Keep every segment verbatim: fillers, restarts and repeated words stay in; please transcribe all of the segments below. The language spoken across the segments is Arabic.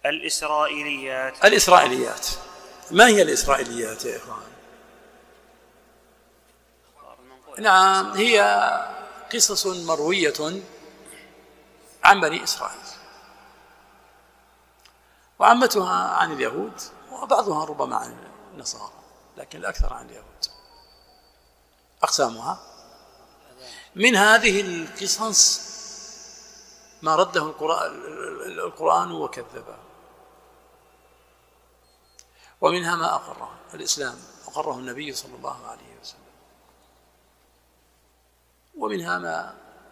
الإسرائيليات. الإسرائيليات، ما هي الإسرائيليات يا إخوان؟ نعم، هي قصص مروية عن بني إسرائيل، وعامتها عن اليهود وبعضها ربما عن النصارى، لكن الأكثر عن اليهود. أقسامها: من هذه القصص ما رده القرآن وكذبه، ومنها ما أقره الإسلام أقره النبي صلى الله عليه وسلم، ومنها ما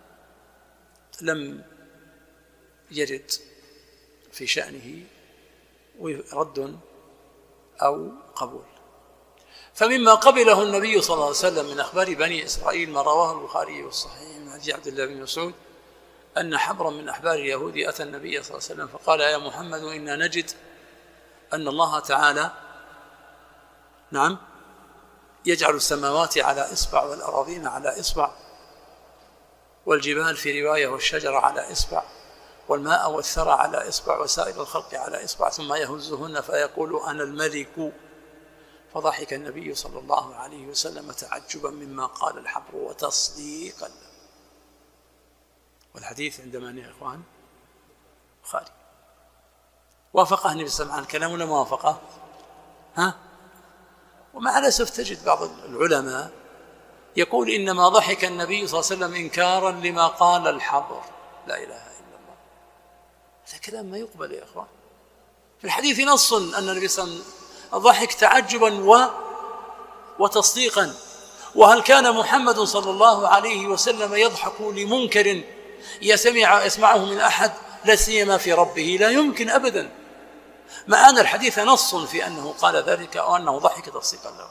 لم يجد في شأنه رد أو قبول. فمما قبله النبي صلى الله عليه وسلم من أخبار بني إسرائيل ما رواه البخاري والصحيح من حديث عبد الله بن مسعود أن حبرا من أحبار اليهود أتى النبي صلى الله عليه وسلم فقال: يا محمد، إنا نجد أن الله تعالى نعم يجعل السماوات على إصبع والأراضين على إصبع والجبال في رواية والشجر على إصبع والماء والثرى على إصبع وسائر الخلق على إصبع، ثم يهزهن فيقول: أنا الملك. فضحك النبي صلى الله عليه وسلم تعجبا مما قال الحبر وتصديقا له. والحديث عند من يا إخوان؟ البخاري. وافقه النبي صلى الله عليه وسلم الكلام ولا ما وافقه؟ ها؟ ومع الأسف تجد بعض العلماء يقول: إنما ضحك النبي صلى الله عليه وسلم إنكارا لما قال الحبر. لا إله إلا الله، هذا كلام ما يقبل يا إخوان. في الحديث نص أن النبي صلى الله عليه وسلم ضحك تعجبا و... وتصديقا. وهل كان محمد صلى الله عليه وسلم يضحك لمنكر يسمع يسمعه من أحد، لا سيما في ربه؟ لا يمكن أبدا، مع أن الحديث نص في أنه قال ذلك أو أنه ضحك تصديقا له.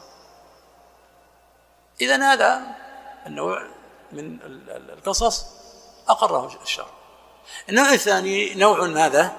إذن هذا النوع من القصص أقره الشرع. النوع الثاني نوع هذا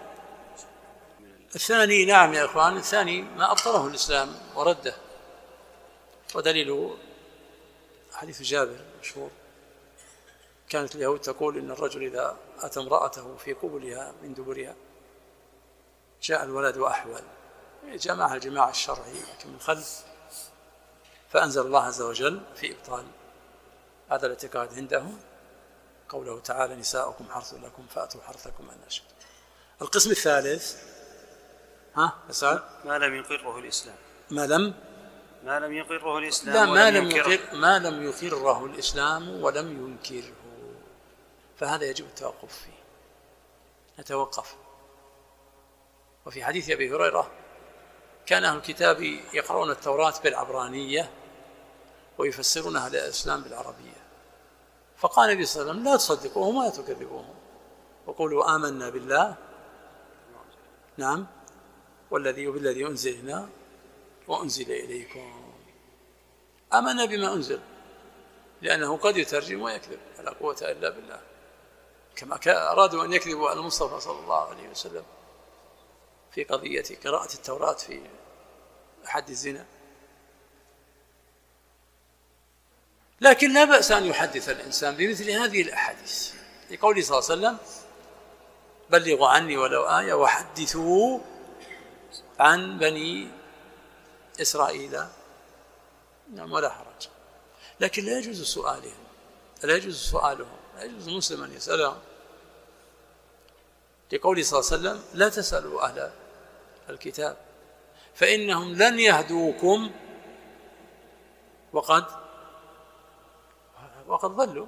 الثاني نعم يا إخوان، الثاني ما أبطله الإسلام ورده، ودليله حديث جابر مشهور: كانت اليهود تقول إن الرجل إذا أتى امرأته في قبلها من دبرها جاء الولد أحول، جمعها الجماع الشرعي لكن من خلف. فأنزل الله عز وجل في إبطال هذا الاعتقاد عندهم قوله تعالى: نساؤكم حرث لكم فأتوا حرثكم أن شئتم. القسم الثالث ها أسأل ما لم يقره الإسلام. ما لم ما لم يقره الإسلام لا ما لم يقر ما لم يقره الإسلام ولم ينكره، فهذا يجب التوقف فيه، نتوقف. وفي حديث أبي هريرة: كان أهل الكتاب يقرؤون التوراة بالعبرانية ويفسرونها للإسلام بالعربية، فقال النبي صلى الله عليه وسلم: لا تصدقوهم ولا تكذبوهم، وقولوا آمنا بالله نعم والذي وبالذي أنزلنا وأنزل إليكم. آمنا بما أنزل، لأنه قد يترجم ويكذب، فلا قوة إلا بالله، كما أرادوا أن يكذبوا على المصطفى صلى الله عليه وسلم في قضية قراءة التوراة في حد الزنا. لكن لا بأس أن يحدث الإنسان بمثل هذه الأحاديث، لقوله صلى الله عليه وسلم: بلغوا عني ولو آية وحدثوا عن بني إسرائيل نعم ولا حرج. لكن لا يجوز سؤالهم، لا يجوز سؤالهم، لا يجوز مسلم أن يسألهم، لقوله صلى الله عليه وسلم: لا تسألوا أهل الكتاب فإنهم لن يهدوكم وقد وقد ضلوا،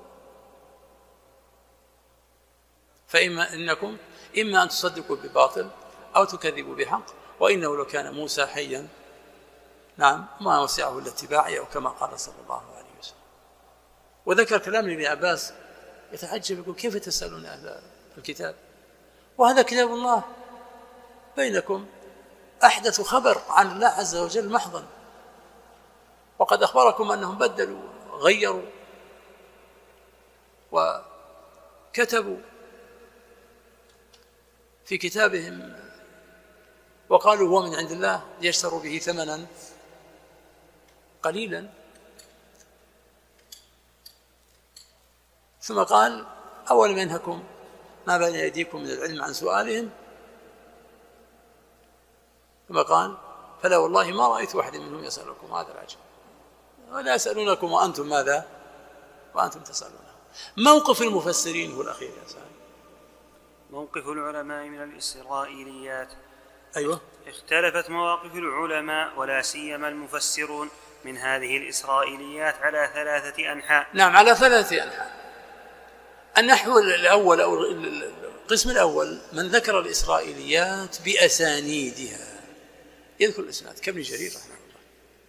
فإما إنكم إما أن تصدقوا بباطل أو تكذبوا بحق، وإنه لو كان موسى حيا نعم ما وسعه إلا اتباعي، أو كما قال صلى الله عليه وسلم. وذكر كلام ابن عباس يتعجب يقول: كيف تسألون أهل الكتاب وهذا كتاب الله بينكم؟ أحدث خبر عن الله عز وجل محضا، وقد أخبركم أنهم بدلوا غيروا وكتبوا في كتابهم وقالوا هو من عند الله ليشتروا به ثمنا قليلا. ثم قال: أولم ينهكم ما بين أيديكم من العلم عن سؤالهم كما قال فلا والله ما رأيت واحد منهم يسألكم هذا العجب ولا يسألونكم وأنتم ماذا وأنتم تسألونه. موقف المفسرين هو الأخير يا سائل. موقف العلماء من الإسرائيليات. أيوة. اختلفت مواقف العلماء ولا سيما المفسرون من هذه الإسرائيليات على ثلاثة أنحاء. نعم على ثلاثة أنحاء. النحو الأول أو القسم الأول من ذكر الإسرائيليات بأسانيدها، يذكر الإسناد كابن جرير رحمه الله،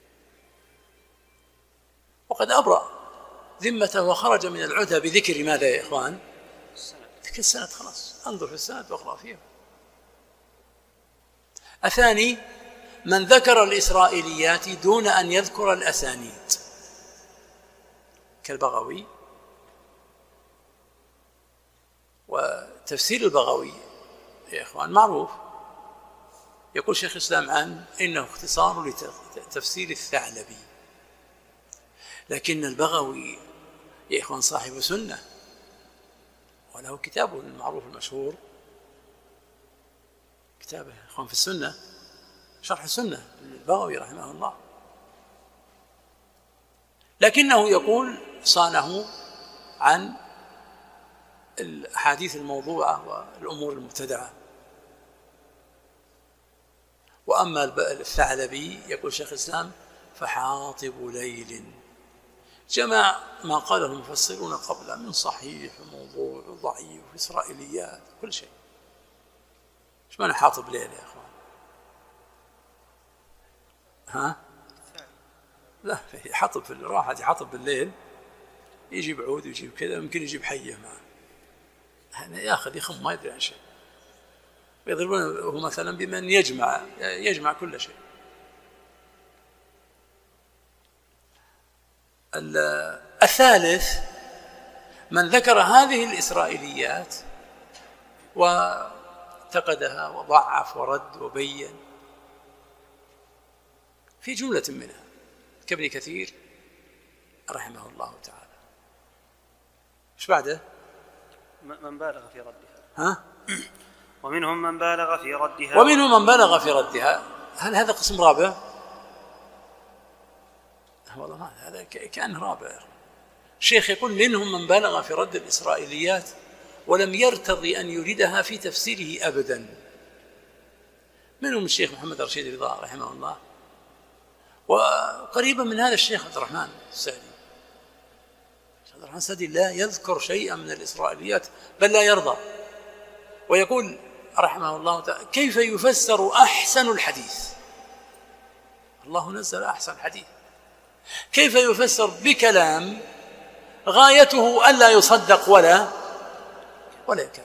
وقد أبرأ ذمته وخرج من العتبة بذكر ماذا يا إخوان؟ ذكر السند. خلاص انظر في السند واقرأ فيه. الثاني من ذكر الإسرائيليات دون أن يذكر الأسانيد كالبغوي. وتفسير البغوي يا إخوان معروف، يقول شيخ الإسلام عنه إنه اختصار لتفسير الثعلبي، لكن البغوي يا إخوان صاحب سنة وله كتابه المعروف المشهور، كتابه يا إخوان في السنة شرح السنة للبغوي رحمه الله، لكنه يقول صانه عن الأحاديث الموضوعة والأمور المبتدعة. وأما الثعلبي يقول شيخ الإسلام فحاطب ليل، جمع ما قاله المفسرون قبله من صحيح وموضوع وضعيف وإسرائيليات كل شيء. ايش معنى حاطب ليل يا اخوان؟ ها؟ لا حاطب في الراحة، حاطب بالليل يجيب عود ويجيب كذا، يمكن يجيب حية معه، هذا ياخذ يخم ما يدري عن شيء، ويضربونه مثلا بمن يجمع يجمع كل شيء. الثالث من ذكر هذه الإسرائيليات وانتقدها وضعف ورد وبين في جملة منها كابن كثير رحمه الله تعالى. ايش بعده؟ من بالغ في ردها. ها؟ ومنهم من بالغ في ردها. ومنهم من بالغ في ردها. هل هذا قسم رابع؟ والله ما هذا كأنه رابع. الشيخ يقول منهم من بالغ في رد الإسرائيليات ولم يرتضي أن يريدها في تفسيره أبدا. منهم الشيخ محمد رشيد رضا رحمه الله، وقريبا من هذا الشيخ عبد الرحمن السعدي. عبد الرحمن السعدي لا يذكر شيئا من الإسرائيليات بل لا يرضى، ويقول رحمه الله تعالى كيف يفسر أحسن الحديث؟ الله نزل أحسن الحديث، كيف يفسر بكلام غايته ألا يصدق ولا ولا يكذب؟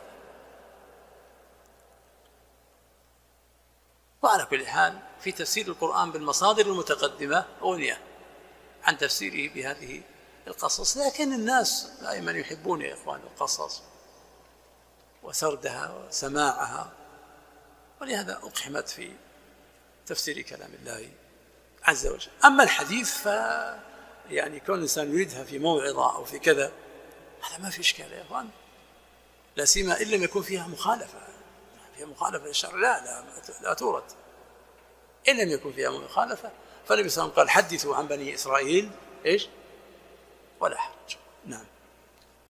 وعلى كل حال في تفسير القرآن بالمصادر المتقدمة أغنية عن تفسيره بهذه القصص، لكن الناس دائما يحبون يا إخوان القصص وسردها وسماعها، ولهذا أقحمت في تفسير كلام الله عز وجل. أما الحديث ف يعني كون الإنسان يريدها في موعظة أو في كذا هذا ما في إشكال يا إخوان، لا سيما إن لم يكن فيها مخالفة، فيها مخالفة للشرع لا لا لا تورد. إن لم يكن فيها مخالفة فالنبي صلى الله عليه وسلم قال حدثوا عن بني إسرائيل إيش ولا حرج. نعم.